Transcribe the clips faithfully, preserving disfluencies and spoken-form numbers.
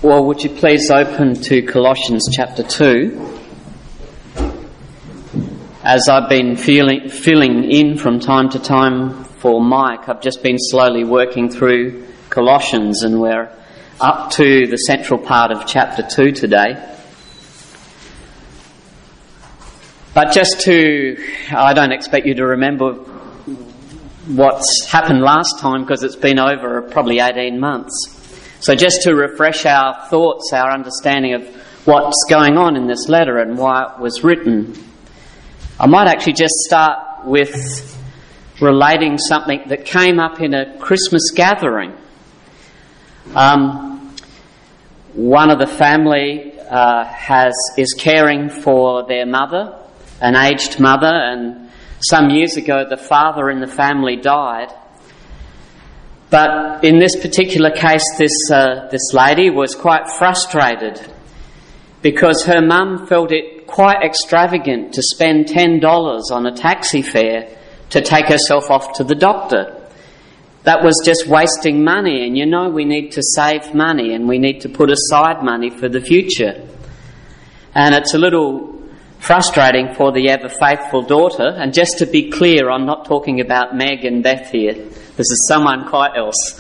Well, would you please open to Colossians chapter two? As I've been feeling, filling in from time to time for Mike, I've just been slowly working through Colossians, and we're up to the central part of chapter two today. But just to, I don't expect you to remember what's happened last time, because it's been over probably eighteen months. So just to refresh our thoughts, our understanding of what's going on in this letter and why it was written, I might actually just start with relating something that came up in a Christmas gathering. Um, one of the family uh, has is caring for their mother, an aged mother, and some years ago the father in the family died. But in this particular case, this uh, this lady was quite frustrated because her mum felt it quite extravagant to spend ten dollars on a taxi fare to take herself off to the doctor. That was just wasting money, and you know we need to save money and we need to put aside money for the future. And it's a little frustrating for the ever-faithful daughter. And just to be clear, I'm not talking about Meg and Beth here. This is someone quite else.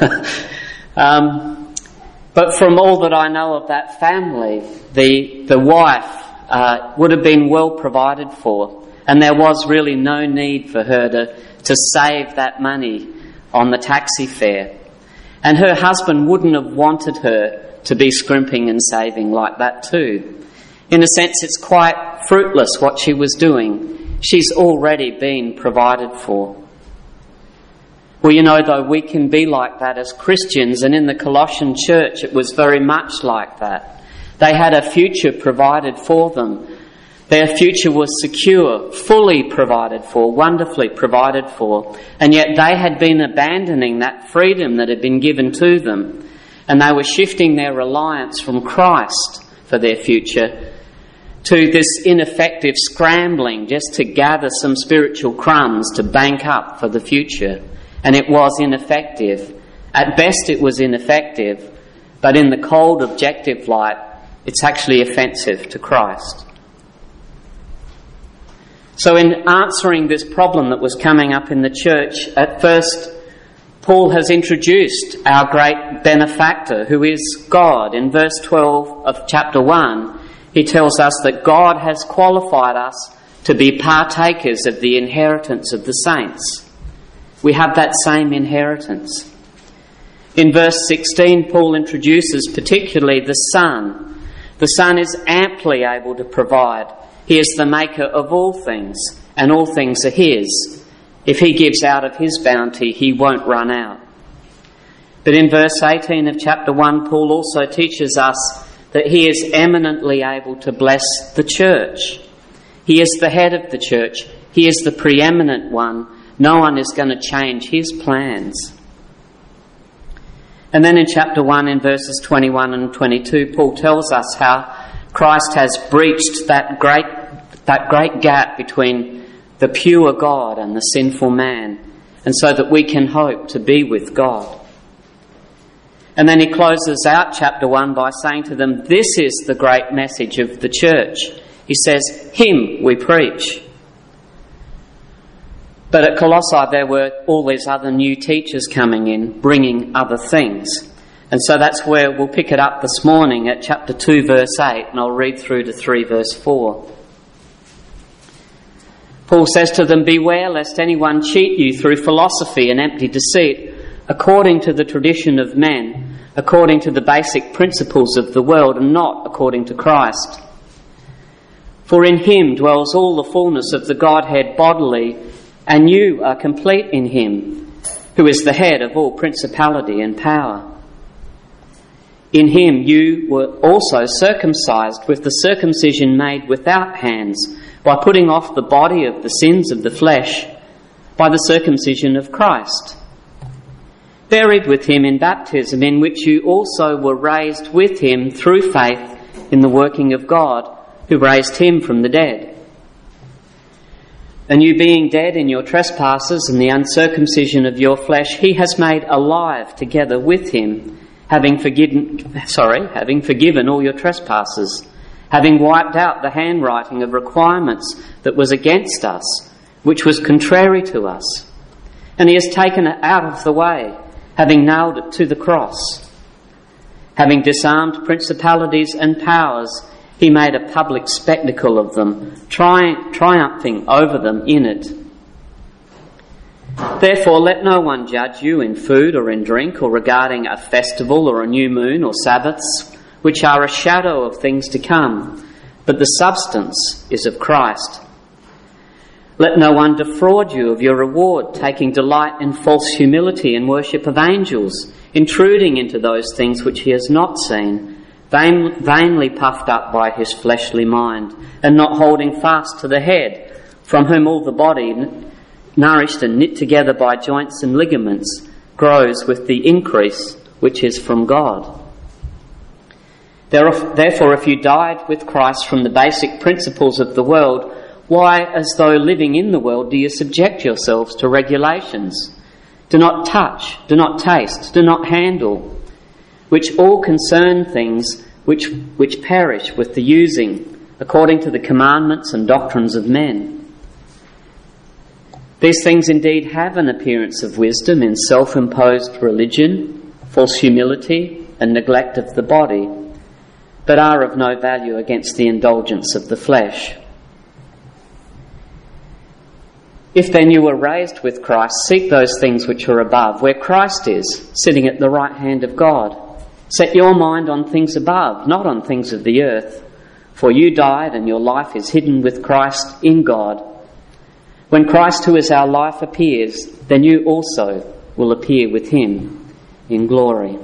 um, but from all that I know of that family, the the wife uh, would have been well provided for, and there was really no need for her to, to save that money on the taxi fare. And her husband wouldn't have wanted her to be scrimping and saving like that too. In a sense, it's quite fruitless what she was doing. She's already been provided for. Well, you know, though, we can be like that as Christians, and in the Colossian church it was very much like that. They had a future provided for them. Their future was secure, fully provided for, wonderfully provided for, and yet they had been abandoning that freedom that had been given to them, and they were shifting their reliance from Christ for their future to this ineffective scrambling just to gather some spiritual crumbs to bank up for the future. And it was ineffective. At best it was ineffective, but in the cold objective light, it's actually offensive to Christ. So in answering this problem that was coming up in the church, at first Paul has introduced our great benefactor, who is God. In verse twelve of chapter one, he tells us that God has qualified us to be partakers of the inheritance of the saints. We have that same inheritance. In verse sixteen, Paul introduces particularly the Son. The Son is amply able to provide. He is the maker of all things, and all things are his. If he gives out of his bounty, he won't run out. But in verse eighteen of chapter one, Paul also teaches us that he is eminently able to bless the church. He is the head of the church. He is the preeminent one. No one is going to change his plans. And then in chapter one, in verses twenty-one and twenty-two, Paul tells us how Christ has breached that great, that great gap between the pure God and the sinful man, and so that we can hope to be with God. And then he closes out chapter one by saying to them, this is the great message of the church. He says, him we preach. But at Colossae there were all these other new teachers coming in, bringing other things. And so that's where we'll pick it up this morning at chapter two verse eight, and I'll read through to three verse four. Paul says to them, beware lest anyone cheat you through philosophy and empty deceit, according to the tradition of men, according to the basic principles of the world, and not according to Christ. For in him dwells all the fullness of the Godhead bodily, and you are complete in him, who is the head of all principality and power. In him you were also circumcised with the circumcision made without hands, by putting off the body of the sins of the flesh, by the circumcision of Christ. Buried with him in baptism, in which you also were raised with him through faith in the working of God, who raised him from the dead. And you being dead in your trespasses and the uncircumcision of your flesh, he has made alive together with him, having forgiven, sorry, having forgiven all your trespasses, having wiped out the handwriting of requirements that was against us, which was contrary to us. And he has taken it out of the way, having nailed it to the cross. Having disarmed principalities and powers, he made a public spectacle of them, tri- triumphing over them in it. Therefore, let no one judge you in food or in drink or regarding a festival or a new moon or Sabbaths, which are a shadow of things to come, but the substance is of Christ. Let no one defraud you of your reward, taking delight in false humility and worship of angels, intruding into those things which he has not seen, vain, vainly puffed up by his fleshly mind, and not holding fast to the head, from whom all the body, nourished and knit together by joints and ligaments, grows with the increase which is from God. Therefore, if you died with Christ from the basic principles of the world, why, as though living in the world, do you subject yourselves to regulations? Do not touch, do not taste, do not handle, which all concern things which, which perish with the using, according to the commandments and doctrines of men. These things indeed have an appearance of wisdom in self-imposed religion, false humility, and neglect of the body, but are of no value against the indulgence of the flesh. If then you were raised with Christ, seek those things which are above, where Christ is, sitting at the right hand of God. Set your mind on things above, not on things of the earth, for you died and your life is hidden with Christ in God. When Christ, who is our life, appears, then you also will appear with him in glory.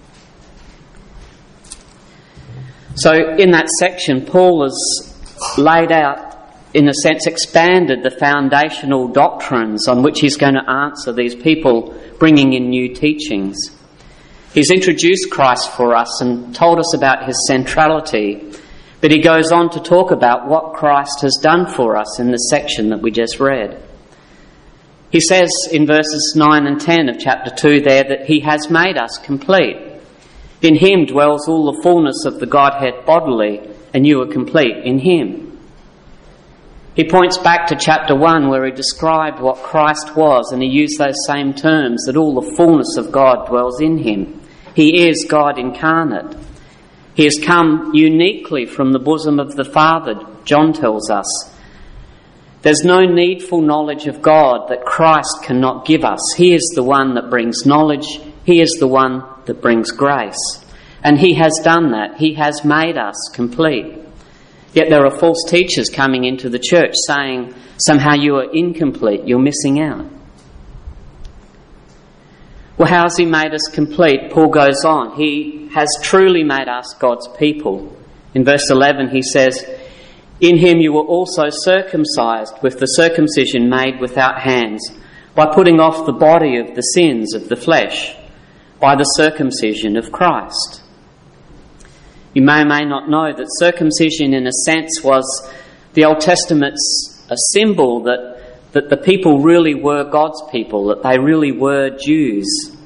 So in that section, Paul has laid out, in a sense, expanded the foundational doctrines on which he's going to answer these people bringing in new teachings. He's introduced Christ for us and told us about his centrality, but he goes on to talk about what Christ has done for us in the section that we just read. He says in verses nine and ten of chapter two there that he has made us complete. In him dwells all the fullness of the Godhead bodily, and you are complete in him. He points back to chapter one where he described what Christ was, and he used those same terms, that all the fullness of God dwells in him. He is God incarnate. He has come uniquely from the bosom of the Father, John tells us. There's no needful knowledge of God that Christ cannot give us. He is the one that brings knowledge. He is the one that brings grace. And he has done that. He has made us complete. Yet there are false teachers coming into the church saying, somehow you are incomplete, you're missing out. Well, how has he made us complete? Paul goes on. He has truly made us God's people. In verse eleven he says, in him you were also circumcised with the circumcision made without hands, by putting off the body of the sins of the flesh, by the circumcision of Christ. You may or may not know that circumcision in a sense was the Old Testament's a symbol that that the people really were God's people, that they really were Jews.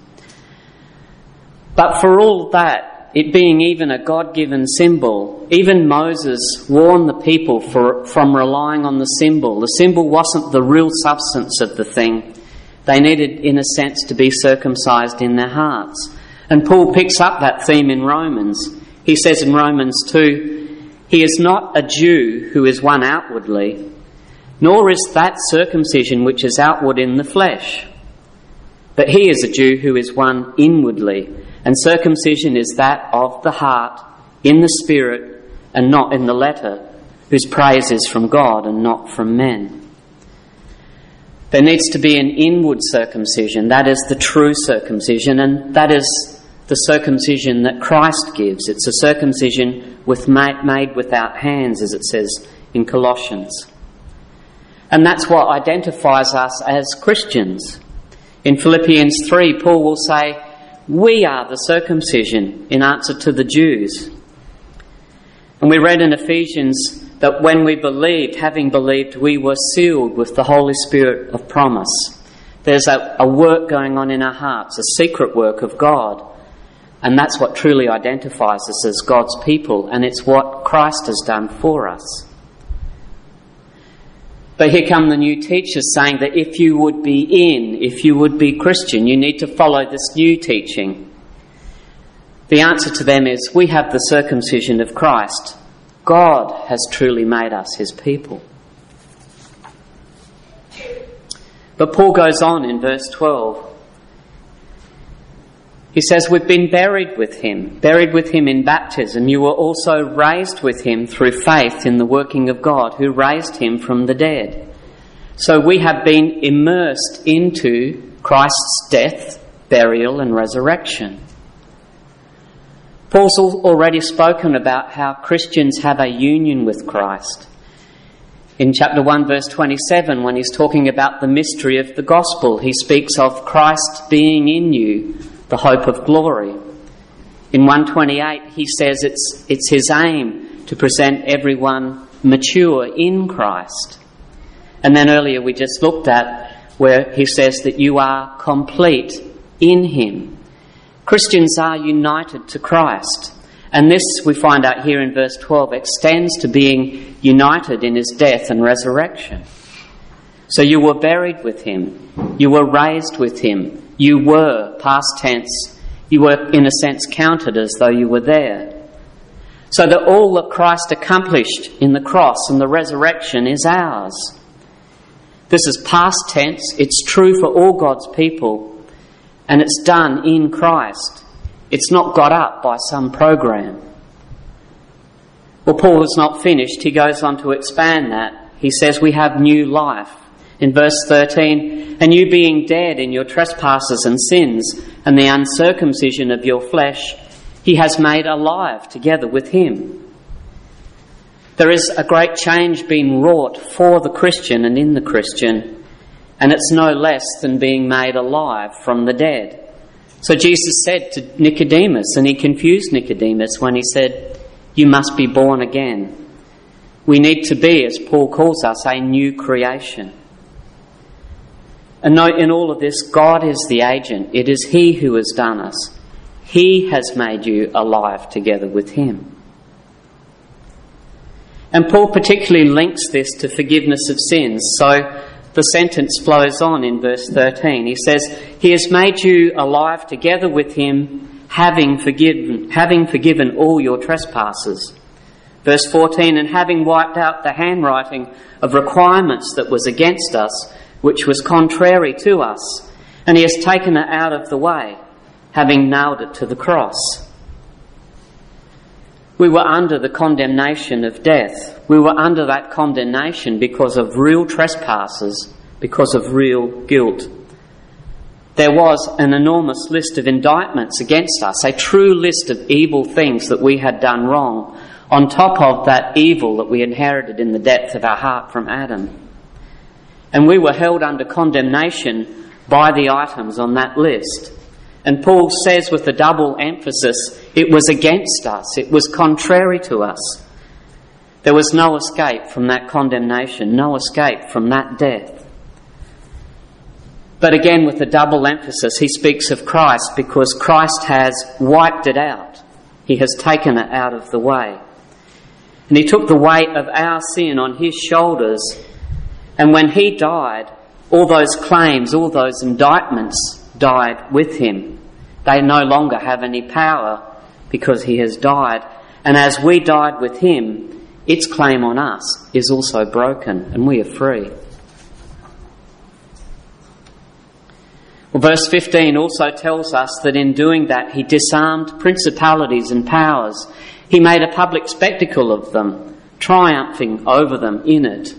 But for all that, it being even a God-given symbol, even Moses warned the people for, from relying on the symbol. The symbol wasn't the real substance of the thing. They needed, in a sense, to be circumcised in their hearts. And Paul picks up that theme in Romans. He says in Romans two, he is not a Jew who is one outwardly, nor is that circumcision which is outward in the flesh. But he is a Jew who is one inwardly, and circumcision is that of the heart, in the spirit, and not in the letter, whose praise is from God and not from men. There needs to be an inward circumcision, that is the true circumcision, and that is the circumcision that Christ gives. It's a circumcision with made without hands, as it says in Colossians. And that's what identifies us as Christians. In Philippians three, Paul will say, we are the circumcision in answer to the Jews. And we read in Ephesians that when we believed, having believed, we were sealed with the Holy Spirit of promise. There's a, a work going on in our hearts, a secret work of God, And that's what truly identifies us as God's people, and it's what Christ has done for us. But here come the new teachers saying that if you would be in, if you would be Christian, you need to follow this new teaching. The answer to them is, we have the circumcision of Christ. God has truly made us his people. But Paul goes on in verse twelve. He says, we've been buried with him, buried with him in baptism. You were also raised with him through faith in the working of God, who raised him from the dead. So we have been immersed into Christ's death, burial and resurrection. Paul's already spoken about how Christians have a union with Christ. In chapter one, verse twenty-seven, when he's talking about the mystery of the gospel, he speaks of Christ being in you, the hope of glory. In one twenty-eight, he says it's it's his aim to present everyone mature in Christ. And then earlier we just looked at where he says that you are complete in him. Christians are united to Christ. And this, we find out here in verse twelve, extends to being united in his death and resurrection. So you were buried with him. You were raised with him. You were, past tense, you were in a sense counted as though you were there. So that all that Christ accomplished in the cross and the resurrection is ours. This is past tense, it's true for all God's people, and it's done in Christ. It's not got up by some program. Well, Paul is not finished. He goes on to expand that. He says we have new life. In verse thirteen, and you being dead in your trespasses and sins and the uncircumcision of your flesh, he has made alive together with him. There is a great change being wrought for the Christian and in the Christian, and it's no less than being made alive from the dead. So Jesus said to Nicodemus, and he confused Nicodemus when he said, you must be born again. We need to be, as Paul calls us, a new creation. And note, in all of this, God is the agent. It is he who has done us. He has made you alive together with him. And Paul particularly links this to forgiveness of sins. So the sentence flows on in verse thirteen. He says, he has made you alive together with him, having forgiven, having forgiven all your trespasses. Verse fourteen, and having wiped out the handwriting of requirements that was against us, which was contrary to us, and he has taken it out of the way, having nailed it to the cross. We were under the condemnation of death. We were under that condemnation because of real trespasses, because of real guilt. There was an enormous list of indictments against us, a true list of evil things that we had done wrong, on top of that evil that we inherited in the depth of our heart from Adam. And we were held under condemnation by the items on that list. And Paul says with a double emphasis, it was against us, it was contrary to us. There was no escape from that condemnation, no escape from that death. But again, with a double emphasis, he speaks of Christ because Christ has wiped it out. He has taken it out of the way. And he took the weight of our sin on his shoulders. And when he died, all those claims, all those indictments died with him. They no longer have any power because he has died. And as we died with him, its claim on us is also broken and we are free. Well, verse fifteen also tells us that in doing that he disarmed principalities and powers. He made a public spectacle of them, triumphing over them in it.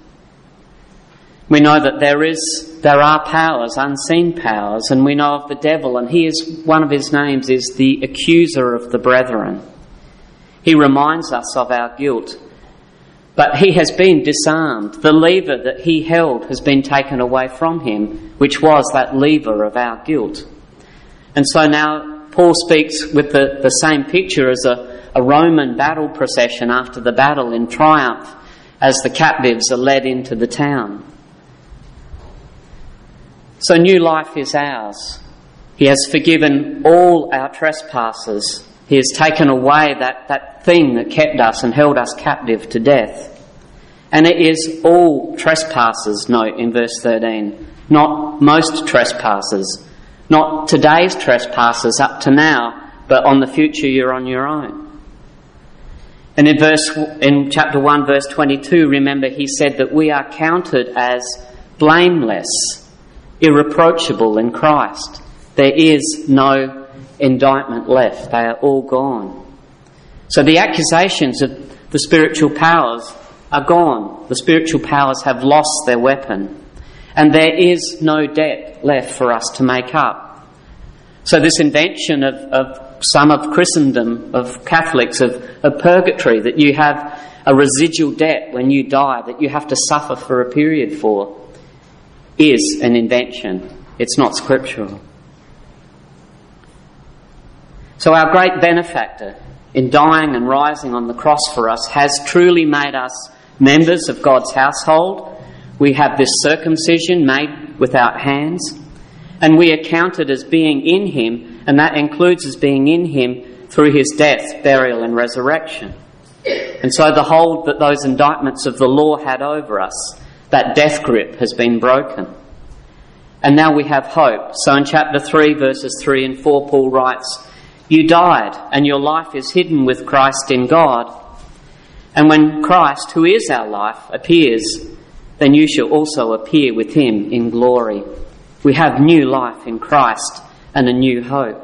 We know that there is, there are powers, unseen powers, and we know of the devil, and he is, one of his names is the accuser of the brethren. He reminds us of our guilt, but he has been disarmed. The lever that he held has been taken away from him, which was that lever of our guilt. And so now Paul speaks with the, the same picture as a, a Roman battle procession after the battle in triumph, as the captives are led into the town. So new life is ours. He has forgiven all our trespasses. He has taken away that, that thing that kept us and held us captive to death. And it is all trespassers, note in verse thirteen, not most trespassers, not today's trespassers up to now, but on the future you're on your own. And in verse, in chapter one, verse twenty-two, remember he said that we are counted as blameless, irreproachable in Christ. There is no indictment left. They are all gone. So the accusations of the spiritual powers are gone. The spiritual powers have lost their weapon. And there is no debt left for us to make up. So this invention of, of some of Christendom, of Catholics, of, of purgatory, that you have a residual debt when you die that you have to suffer for a period for, is an invention. It's not scriptural. So our great benefactor, in dying and rising on the cross for us, has truly made us members of God's household. We have this circumcision made without hands, and we are counted as being in him, and that includes as being in him through his death, burial and resurrection. And so the hold that those indictments of the law had over us, that death grip, has been broken. And now we have hope. So in chapter three, verses three and four, Paul writes, "You died, and your life is hidden with Christ in God. And when Christ, who is our life, appears, then you shall also appear with him in glory." We have new life in Christ and a new hope.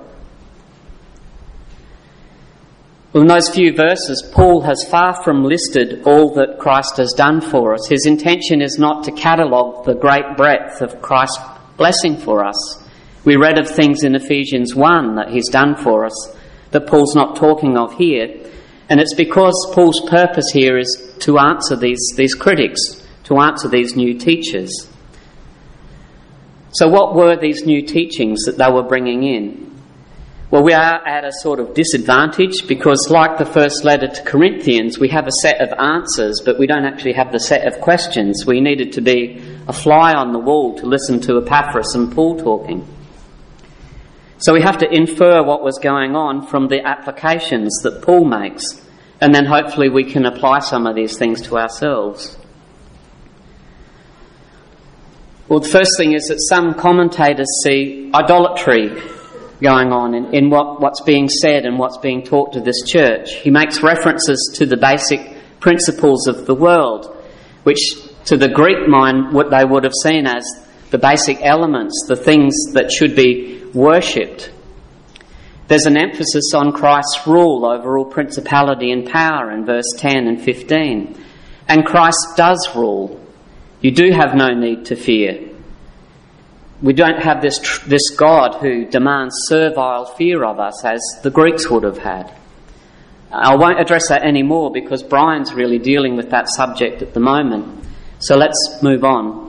Well, in those few verses, Paul has far from listed all that Christ has done for us. His intention is not to catalogue the great breadth of Christ's blessing for us. We read of things in Ephesians one that he's done for us that Paul's not talking of here. And it's because Paul's purpose here is to answer these, these critics, to answer these new teachers. So what were these new teachings that they were bringing in? Well, we are at a sort of disadvantage because, like the first letter to Corinthians, we have a set of answers, but we don't actually have the set of questions. We needed to be a fly on the wall to listen to Epaphras and Paul talking. So we have to infer what was going on from the applications that Paul makes, and then hopefully we can apply some of these things to ourselves. Well, the first thing is that some commentators see idolatry going on in, in what, what's being said and what's being taught to this church. He makes references to the basic principles of the world, which to the Greek mind what they would have seen as the basic elements, the things that should be worshipped. There's an emphasis on Christ's rule over all principality and power in verse ten and fifteen. And Christ does rule. You do have no need to fear. We don't have this this God who demands servile fear of us as the Greeks would have had. I won't address that anymore because Brian's really dealing with that subject at the moment. So let's move on.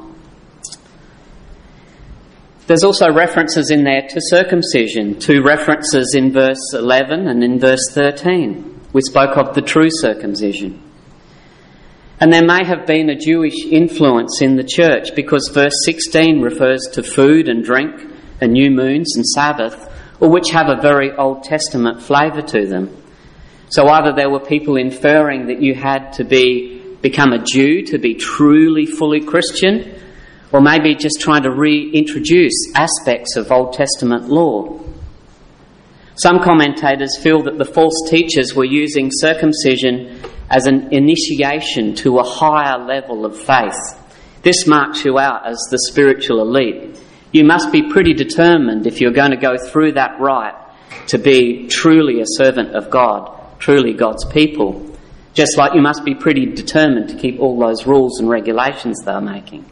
There's also references in there to circumcision, two references in verse eleven and in verse thirteen. We spoke of the true circumcision. And there may have been a Jewish influence in the church because verse sixteen refers to food and drink and new moons and Sabbath, or which have a very Old Testament flavour to them. So either there were people inferring that you had to be become a Jew to be truly fully Christian, or maybe just trying to reintroduce aspects of Old Testament law. Some commentators feel that the false teachers were using circumcision as an initiation to a higher level of faith. This marks you out as the spiritual elite. You must be pretty determined if you're going to go through that rite to be truly a servant of God, truly God's people. Just like you must be pretty determined to keep all those rules and regulations they're making.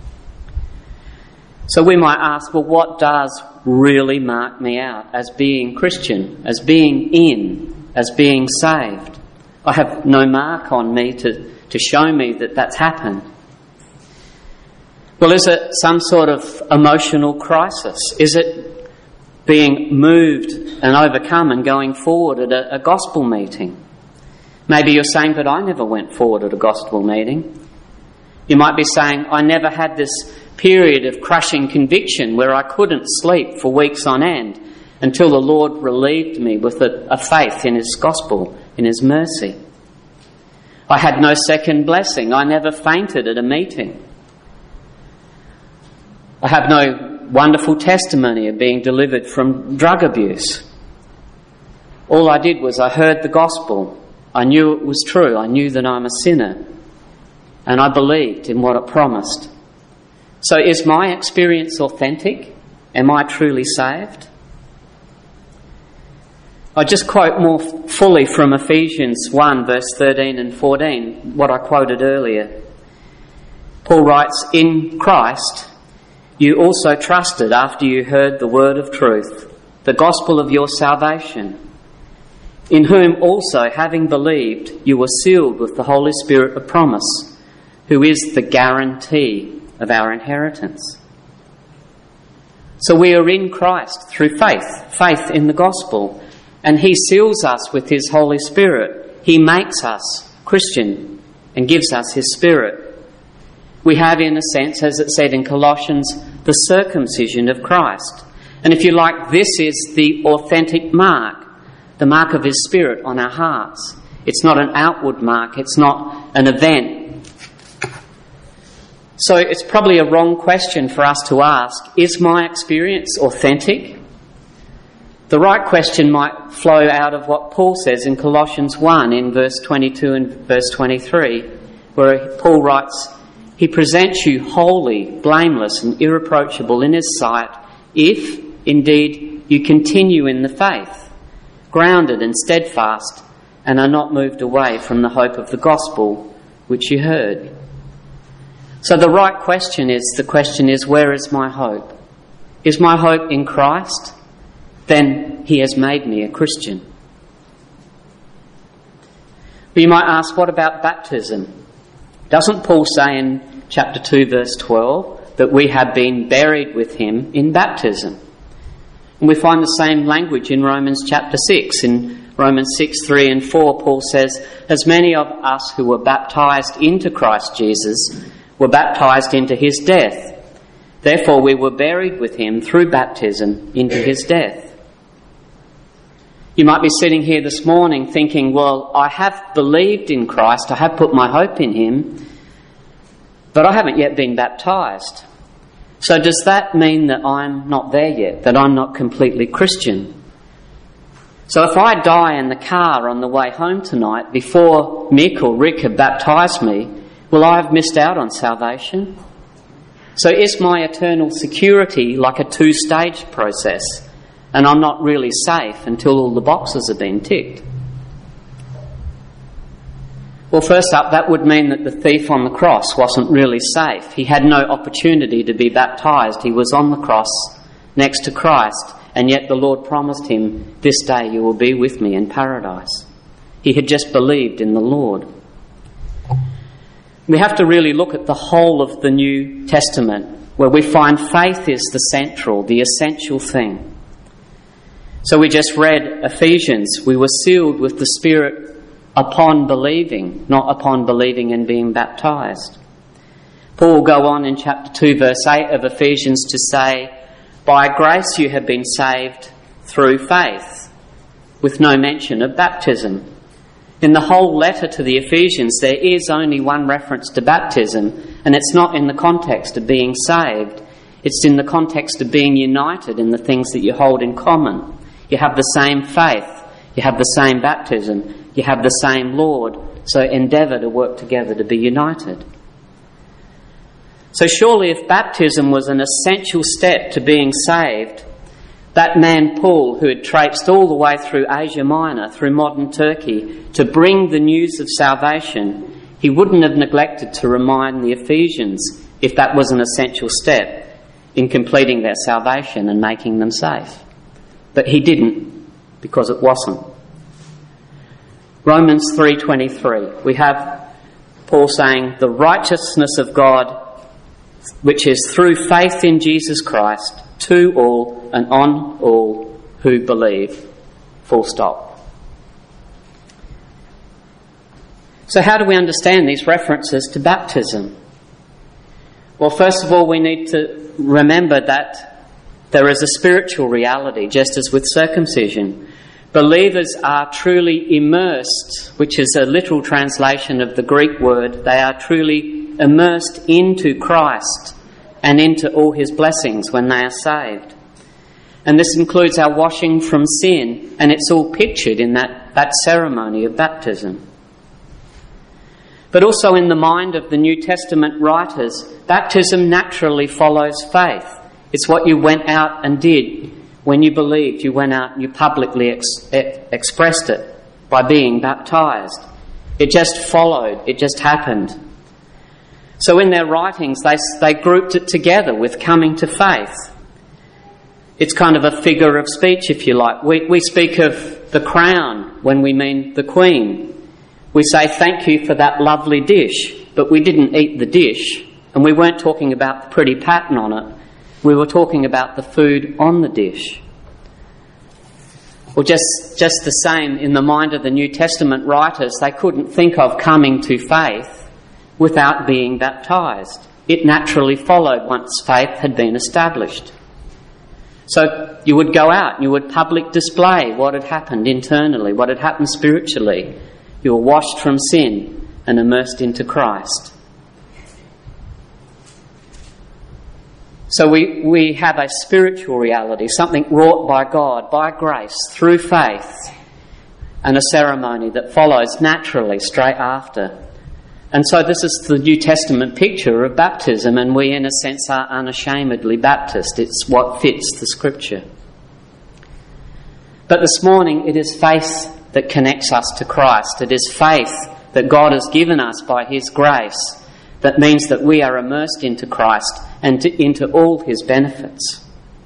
So we might ask, well, what does really mark me out as being Christian, as being in, as being saved? I have no mark on me to, to show me that that's happened. Well, is it some sort of emotional crisis? Is it being moved and overcome and going forward at a, a gospel meeting? Maybe you're saying, but I never went forward at a gospel meeting. You might be saying, I never had this period of crushing conviction where I couldn't sleep for weeks on end until the Lord relieved me with a, a faith in His gospel, in His mercy. I had no second blessing. I never fainted at a meeting. I have no wonderful testimony of being delivered from drug abuse. All I did was I heard the gospel. I knew it was true. I knew that I'm a sinner. And I believed in what it promised. So is my experience authentic? Am I truly saved? I just quote more fully from Ephesians one, verse thirteen and fourteen, what I quoted earlier. Paul writes, "In Christ you also trusted after you heard the word of truth, the gospel of your salvation, in whom also, having believed, you were sealed with the Holy Spirit of promise, who is the guarantee of our inheritance." So we are in Christ through faith, faith in the gospel, and He seals us with His Holy Spirit. He makes us Christian and gives us His Spirit. We have, in a sense, as it said in Colossians, the circumcision of Christ. And if you like, this is the authentic mark, the mark of His Spirit on our hearts. It's not an outward mark, it's not an event. So it's probably a wrong question for us to ask, is my experience authentic? The right question might flow out of what Paul says in Colossians one in verse twenty-two and verse twenty-three, where Paul writes, "He presents you holy, blameless and irreproachable in His sight, if, indeed, you continue in the faith, grounded and steadfast, and are not moved away from the hope of the gospel which you heard." So the right question is, the question is, where is my hope? Is my hope in Christ? Then He has made me a Christian. But you might ask, what about baptism? Doesn't Paul say in chapter two, verse twelve, that we have been buried with Him in baptism? And we find the same language in Romans chapter six. In Romans six, three and four, Paul says, "As many of us who were baptised into Christ Jesus were baptised into His death. Therefore we were buried with Him through baptism into His death." You might be sitting here this morning thinking, well, I have believed in Christ, I have put my hope in Him, but I haven't yet been baptised. So does that mean that I'm not there yet, that I'm not completely Christian? So if I die in the car on the way home tonight before Mick or Rick have baptised me, will I have missed out on salvation? So is my eternal security like a two-stage process, and I'm not really safe until all the boxes have been ticked? Well, first up, that would mean that the thief on the cross wasn't really safe. He had no opportunity to be baptised. He was on the cross next to Christ, and yet the Lord promised him, "This day you will be with me in paradise." He had just believed in the Lord. We have to really look at the whole of the New Testament, where we find faith is the central, the essential thing. So we just read Ephesians. We were sealed with the Spirit upon believing, not upon believing and being baptised. Paul will go on in chapter two, verse eight of Ephesians to say, "By grace you have been saved through faith," with no mention of baptism. In the whole letter to the Ephesians, there is only one reference to baptism, and it's not in the context of being saved. It's in the context of being united in the things that you hold in common. You have the same faith, you have the same baptism, you have the same Lord, so endeavour to work together to be united. So surely if baptism was an essential step to being saved, that man Paul, who had traipsed all the way through Asia Minor, through modern Turkey, to bring the news of salvation, he wouldn't have neglected to remind the Ephesians if that was an essential step in completing their salvation and making them safe. But he didn't, because it wasn't. Romans three twenty-three, we have Paul saying, "The righteousness of God, which is through faith in Jesus Christ, to all and on all who believe." Full stop. So how do we understand these references to baptism? Well, first of all, we need to remember that there is a spiritual reality, just as with circumcision. Believers are truly immersed, which is a literal translation of the Greek word. They are truly immersed into Christ and into all his blessings when they are saved. And this includes our washing from sin, and it's all pictured in that, that ceremony of baptism. But also in the mind of the New Testament writers, baptism naturally follows faith. It's what you went out and did when you believed. You went out and you publicly ex- expressed it by being baptised. It just followed. It just happened. So in their writings, they, they grouped it together with coming to faith. It's kind of a figure of speech, if you like. We, we speak of the crown when we mean the Queen. We say thank you for that lovely dish, but we didn't eat the dish, and we weren't talking about the pretty pattern on it. We were talking about the food on the dish. Or just, just the same, in the mind of the New Testament writers, they couldn't think of coming to faith without being baptised. It naturally followed once faith had been established. So you would go out and you would public display what had happened internally, what had happened spiritually. You were washed from sin and immersed into Christ. So we, we have a spiritual reality, something wrought by God, by grace, through faith, and a ceremony that follows naturally straight after. And so this is the New Testament picture of baptism, and we in a sense are unashamedly Baptist. It's what fits the Scripture. But this morning it is faith that connects us to Christ. It is faith that God has given us by his grace that means that we are immersed into Christ and to, into all his benefits.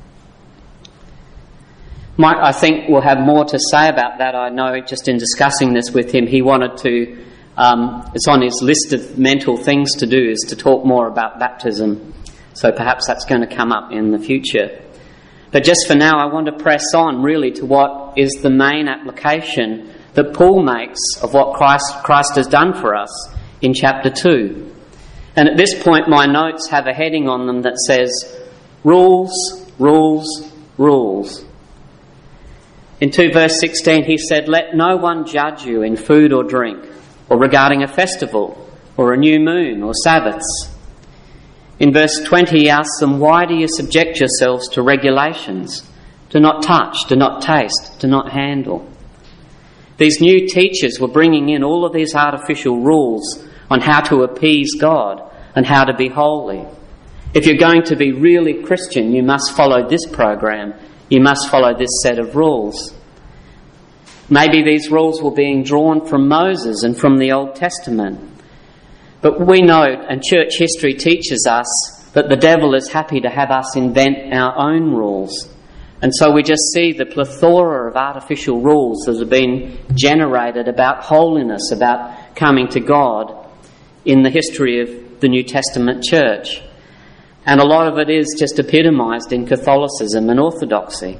Mike, I think, will have more to say about that. I know just in discussing this with him, he wanted to, um, it's on his list of mental things to do, is to talk more about baptism. So perhaps that's going to come up in the future. But just for now, I want to press on really to what is the main application that Paul makes of what Christ, Christ has done for us in chapter two. And at this point, my notes have a heading on them that says, rules, rules, rules. In two verse sixteen, he said, let no one judge you in food or drink, or regarding a festival, or a new moon, or Sabbaths. In verse twenty, he asks them, why do you subject yourselves to regulations? Do not touch, do not taste, do not handle. These new teachers were bringing in all of these artificial rules on how to appease God and how to be holy. If you're going to be really Christian, you must follow this program. You must follow this set of rules. Maybe these rules were being drawn from Moses and from the Old Testament. But we know, and church history teaches us, that the devil is happy to have us invent our own rules. And so we just see the plethora of artificial rules that have been generated about holiness, about coming to God in the history of the New Testament church. And a lot of it is just epitomised in Catholicism and Orthodoxy.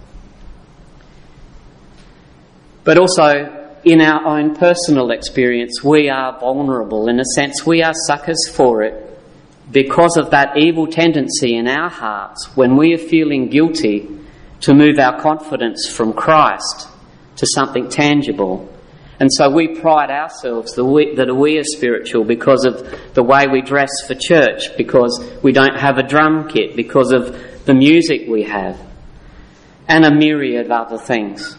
But also, in our own personal experience, we are vulnerable. In a sense, we are suckers for it because of that evil tendency in our hearts when we are feeling guilty to move our confidence from Christ to something tangible. And so we pride ourselves that we, that we are spiritual because of the way we dress for church, because we don't have a drum kit, because of the music we have, and a myriad of other things.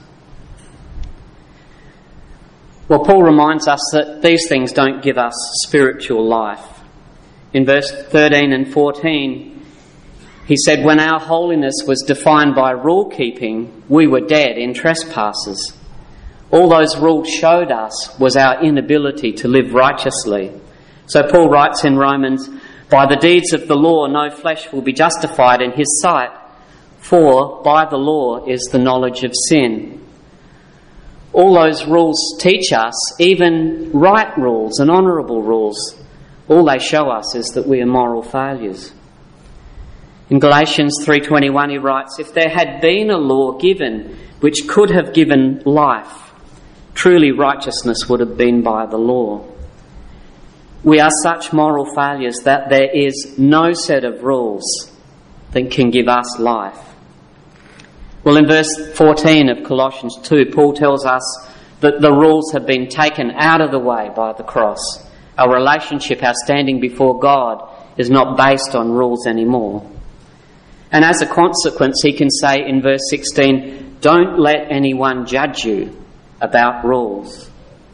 Well, Paul reminds us that these things don't give us spiritual life. In verse thirteen and fourteen, he said, when our holiness was defined by rule keeping, we were dead in trespasses. All those rules showed us was our inability to live righteously. So Paul writes in Romans, by the deeds of the law no flesh will be justified in his sight, for by the law is the knowledge of sin. All those rules teach us, even right rules and honourable rules, all they show us is that we are moral failures. In Galatians three twenty-one he writes, if there had been a law given which could have given life, truly righteousness would have been by the law. We are such moral failures that there is no set of rules that can give us life. Well, in verse fourteen of Colossians two, Paul tells us that the rules have been taken out of the way by the cross. Our relationship, our standing before God, is not based on rules anymore. And as a consequence, he can say in verse sixteen, don't let anyone judge you about rules.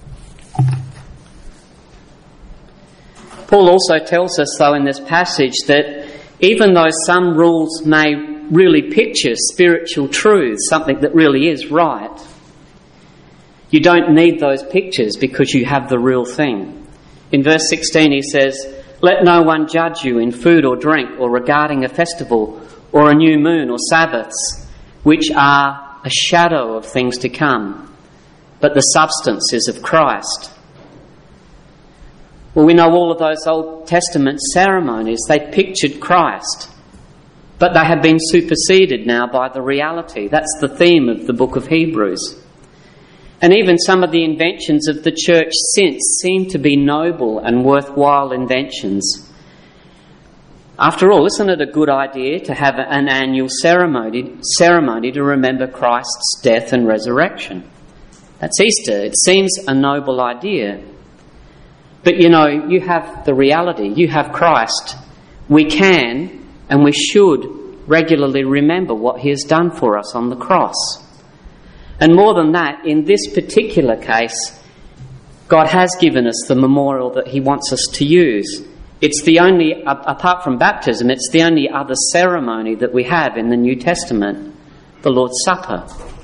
Paul also tells us, though, in this passage that even though some rules may really picture spiritual truth, something that really is right, you don't need those pictures because you have the real thing. In verse sixteen he says, let no one judge you in food or drink or regarding a festival or a new moon or Sabbaths, which are a shadow of things to come, but the substance is of Christ. Well, we know all of those Old Testament ceremonies, they pictured Christ, but they have been superseded now by the reality. That's the theme of the book of Hebrews. And even some of the inventions of the church since seem to be noble and worthwhile inventions. After all, isn't it a good idea to have an annual ceremony, ceremony to remember Christ's death and resurrection? That's Easter. It seems a noble idea. But you know, you have the reality, you have Christ. We can and we should regularly remember what he has done for us on the cross. And more than that, in this particular case, God has given us the memorial that he wants us to use. It's the only, apart from baptism, it's the only other ceremony that we have in the New Testament, the Lord's Supper.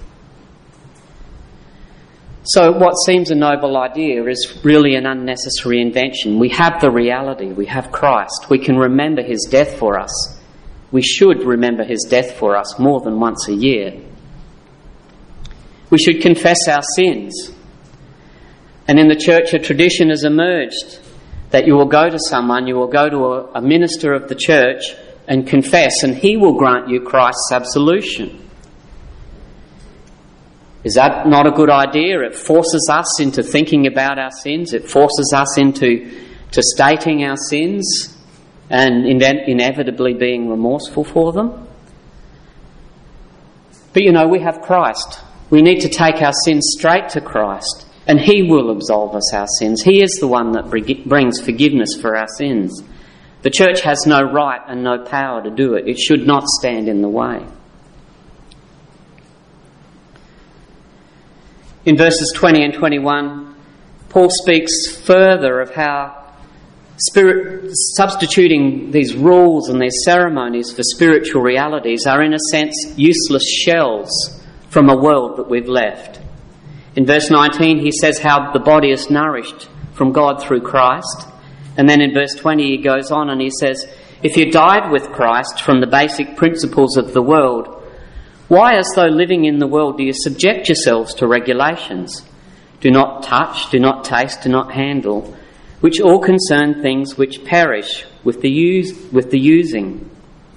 So what seems a noble idea is really an unnecessary invention. We have the reality, we have Christ. We can remember his death for us. We should remember his death for us more than once a year. We should confess our sins. And in the church a tradition has emerged that you will go to someone, you will go to a, a minister of the church and confess, and he will grant you Christ's absolution. Is that not a good idea? It forces us into thinking about our sins. It forces us into to stating our sins and inevitably being remorseful for them. But you know, we have Christ. We need to take our sins straight to Christ, and he will absolve us our sins. He is the one that brings forgiveness for our sins. The church has no right and no power to do it. It should not stand in the way. In verses twenty and twenty-one, Paul speaks further of how spirit, substituting these rules and these ceremonies for spiritual realities are in a sense useless shells from a world that we've left. In verse nineteen he says how the body is nourished from God through Christ. And then in verse twenty he goes on and he says, if you died with Christ from the basic principles of the world, why, as though living in the world, do you subject yourselves to regulations? Do not touch, do not taste, do not handle, which all concern things which perish with the use, with the using.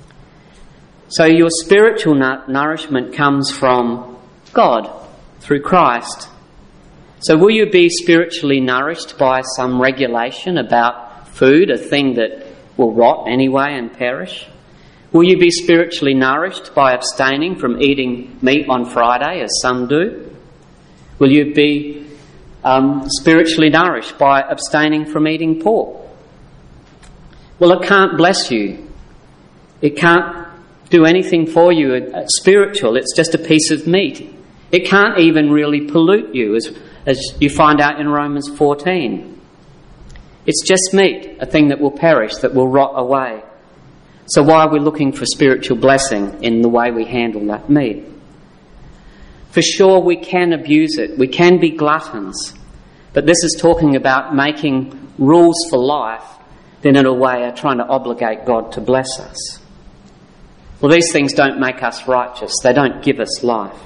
So your spiritual nourishment comes from God through Christ. So will you be spiritually nourished by some regulation about food, a thing that will rot anyway and perish? Will you be spiritually nourished by abstaining from eating meat on Friday, as some do? Will you be um, spiritually nourished by abstaining from eating pork? Well, it can't bless you. It can't do anything for you uh, spiritual. It's just a piece of meat. It can't even really pollute you, as, as you find out in Romans fourteen. It's just meat, a thing that will perish, that will rot away. So why are we looking for spiritual blessing in the way we handle that meat? For sure we can abuse it. We can be gluttons. But this is talking about making rules for life that in a way are trying to obligate God to bless us. Well, these things don't make us righteous. They don't give us life.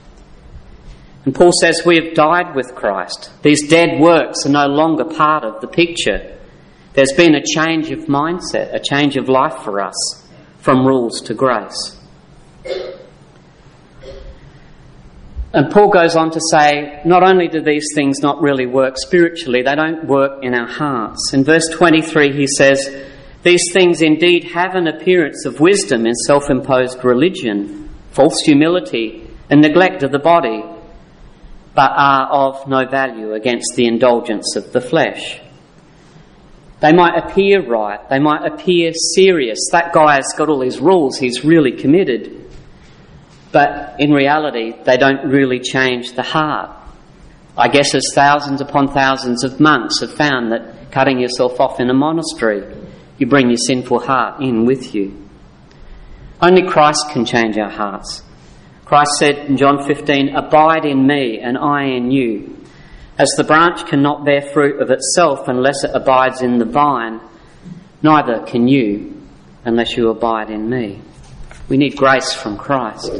And Paul says we have died with Christ. These dead works are no longer part of the picture. There's been a change of mindset, a change of life for us, from rules to grace. And Paul goes on to say, not only do these things not really work spiritually, they don't work in our hearts. In verse twenty-three he says, these things indeed have an appearance of wisdom in self-imposed religion, false humility and neglect of the body, but are of no value against the indulgence of the flesh. They might appear right, they might appear serious. That guy has got all these rules, he's really committed. But in reality, they don't really change the heart. I guess as thousands upon thousands of monks have found that cutting yourself off in a monastery, you bring your sinful heart in with you. Only Christ can change our hearts. Christ said in John fifteen, abide in me and I in you. As the branch cannot bear fruit of itself unless it abides in the vine, neither can you unless you abide in me. We need grace from Christ.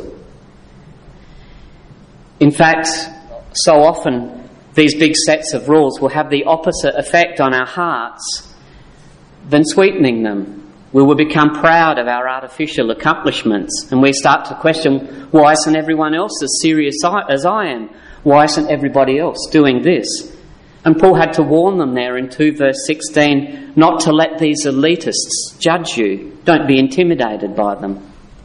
In fact, so often these big sets of rules will have the opposite effect on our hearts than sweetening them. We will become proud of our artificial accomplishments and we start to question, why isn't everyone else as serious as I am? Why isn't everybody else doing this? And Paul had to warn them there in two verse sixteen not to let these elitists judge you. Don't be intimidated by them.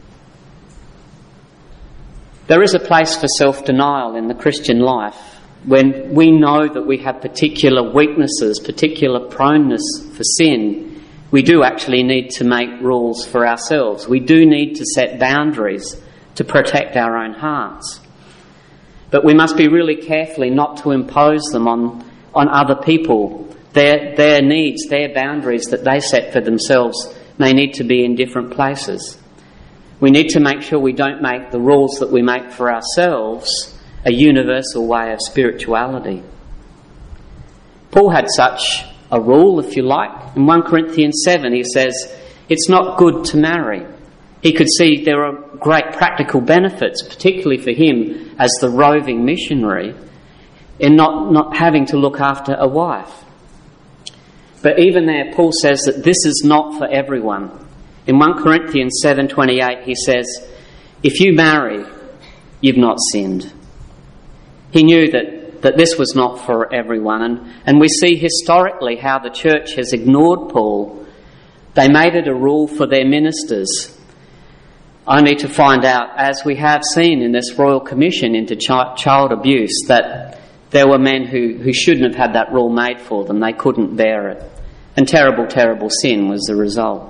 There is a place for self-denial in the Christian life when we know that we have particular weaknesses, particular proneness for sin. We do actually need to make rules for ourselves. We do need to set boundaries to protect our own hearts. But we must be really careful not to impose them on, on other people. Their, their needs, their boundaries that they set for themselves may need to be in different places. We need to make sure we don't make the rules that we make for ourselves a universal way of spirituality. Paul had such a rule, if you like. In First Corinthians seven he says, it's not good to marry. He could see there are great practical benefits, particularly for him as the roving missionary, in not, not having to look after a wife. But even there, Paul says that this is not for everyone. In First Corinthians seven twenty-eight he says, if you marry, you've not sinned. He knew that, that this was not for everyone. And, and we see historically how the church has ignored Paul. They made it a rule for their ministers, only to find out, as we have seen in this Royal Commission into chi- child abuse, that there were men who, who shouldn't have had that rule made for them. They couldn't bear it. And terrible, terrible sin was the result.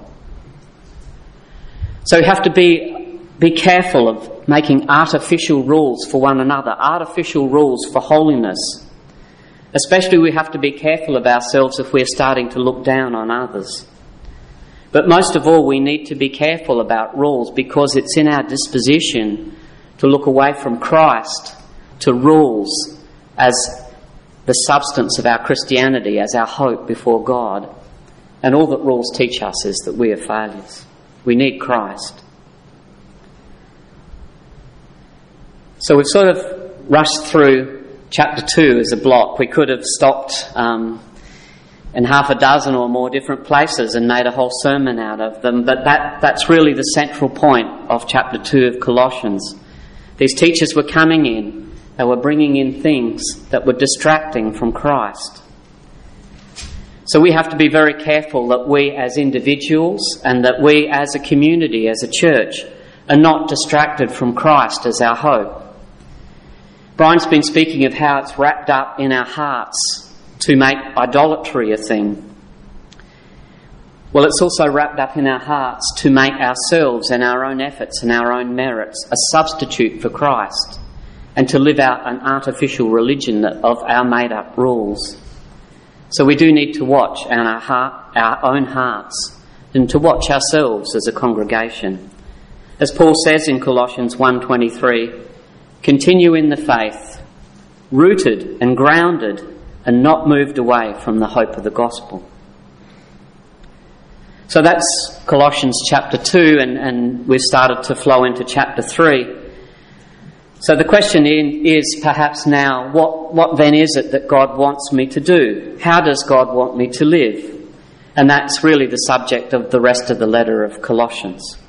So we have to be, be careful of making artificial rules for one another, artificial rules for holiness. Especially we have to be careful of ourselves if we're starting to look down on others. But most of all, we need to be careful about rules because it's in our disposition to look away from Christ to rules as the substance of our Christianity, as our hope before God. And all that rules teach us is that we are failures. We need Christ. So we've sort of rushed through chapter two as a block. We could have stopped um, in half a dozen or more different places and made a whole sermon out of them, but that, that's really the central point of chapter two of Colossians. These teachers were coming in, they were bringing in things that were distracting from Christ. So we have to be very careful that we as individuals and that we as a community, as a church, are not distracted from Christ as our hope. Brian's been speaking of how it's wrapped up in our hearts to make idolatry a thing. Well, it's also wrapped up in our hearts to make ourselves and our own efforts and our own merits a substitute for Christ and to live out an artificial religion of our made-up rules. So we do need to watch our, heart, our own hearts and to watch ourselves as a congregation. As Paul says in Colossians one twenty-three, continue in the faith, rooted and grounded and not moved away from the hope of the gospel. So that's Colossians chapter two, and, and we've started to flow into chapter three. So the question is perhaps now, what, what then is it that God wants me to do? How does God want me to live? And that's really the subject of the rest of the letter of Colossians.